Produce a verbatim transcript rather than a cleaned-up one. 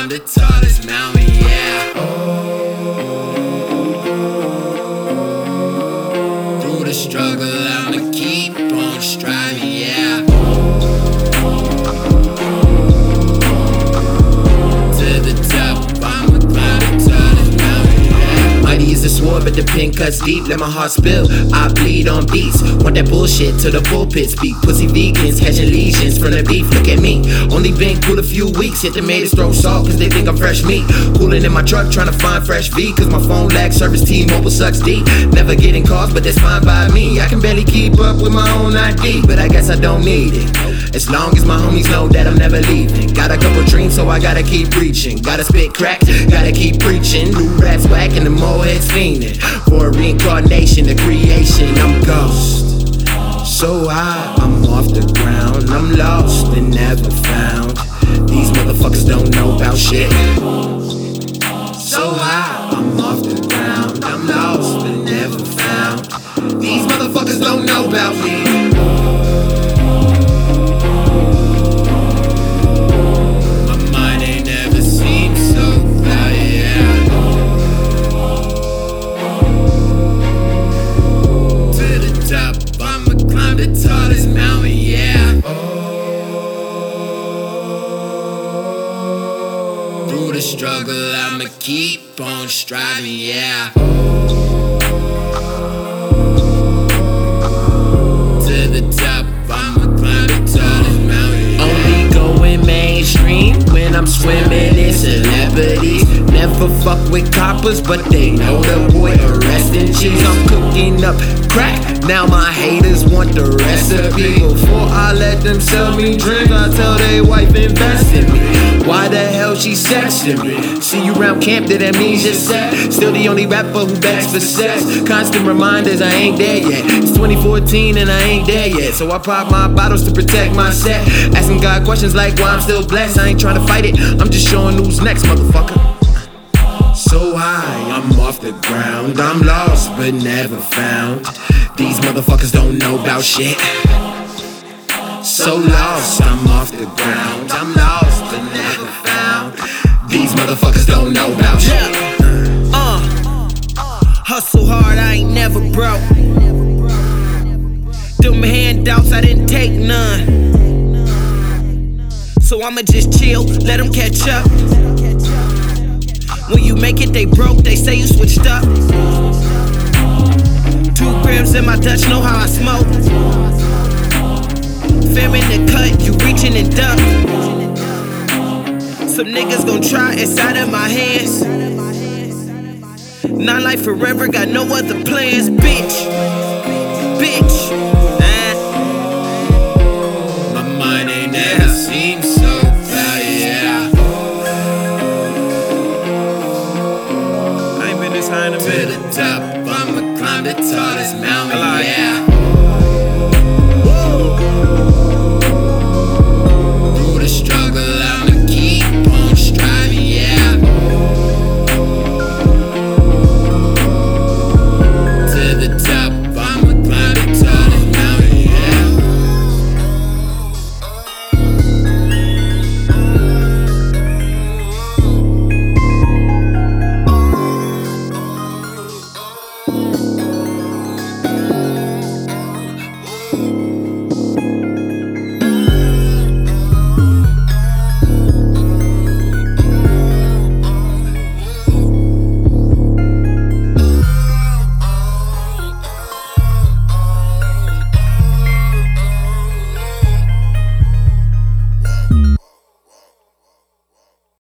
climb the tallest mountain, yeah. Through the struggle, I'ma keep on striving, yeah. To the top, I'ma climb the tallest mountain, yeah. Mighty is the sword, but the pen cuts deep. Let my heart spill, I bleed on beats. Want that bullshit till the pulpit speak. Pussy vegans catching lesions from the beef. Look at me, only been cool a few weeks. Hit the haters throw salt cause they think I'm fresh meat. Cooling in my truck trying to find fresh V, cause my phone lags service. T-Mobile sucks D. Never getting calls, but that's fine by me. I can barely keep up with my own I D, but I guess I don't need it, as long as my homies know that I'm never leaving. Got a couple dreams, so I gotta keep reaching. Gotta spit crack, gotta keep preaching. New rats whack and the mole heads fiending for a reincarnation, a creation. I'm a ghost, so high, I'm off the ground. I'm lost and never found. These motherfuckers don't know about shit. So high, I'm off the ground. I'm lost and never found. These motherfuckers don't know about me. My mind ain't never seemed so cloudy, yeah. To the top, I'ma climb the tallest mountain, yeah. Through the struggle, I'ma keep on striving, yeah. To the top, I'ma climb the tallest mountain, yeah. Only going mainstream when I'm swimming in celebrities. Never fuck with coppers, but they know the boy arresting cheese. I'm cooking up crack, now my haters want the recipe. Before I let them sell me dreams, I tell they wife invest in me. Why the hell she sexting me? See you round camp, did that mean just sex? Still the only rapper who begs for sex. Constant reminders I ain't there yet. It's twenty fourteen and I ain't there yet, so I pop my bottles to protect my set. Asking God questions like why I'm still blessed. I ain't trying to fight it, I'm just showing who's next, motherfucker. So high, I'm off the ground. I'm lost but never found. These motherfuckers don't know about shit. So lost, I'm off the ground. I'm lost but never found. These motherfuckers don't know about shit. Uh, hustle hard, I ain't never broke. Them handouts, I didn't take none. So I'ma just chill, let them catch up. When you make it, they broke, they say you switched up. Two grams in my Dutch, know how I smoke. Fear in the cut, you reaching and duck. Some niggas gon' try, it's out of my hands. Not like forever, got no other plans, bitch.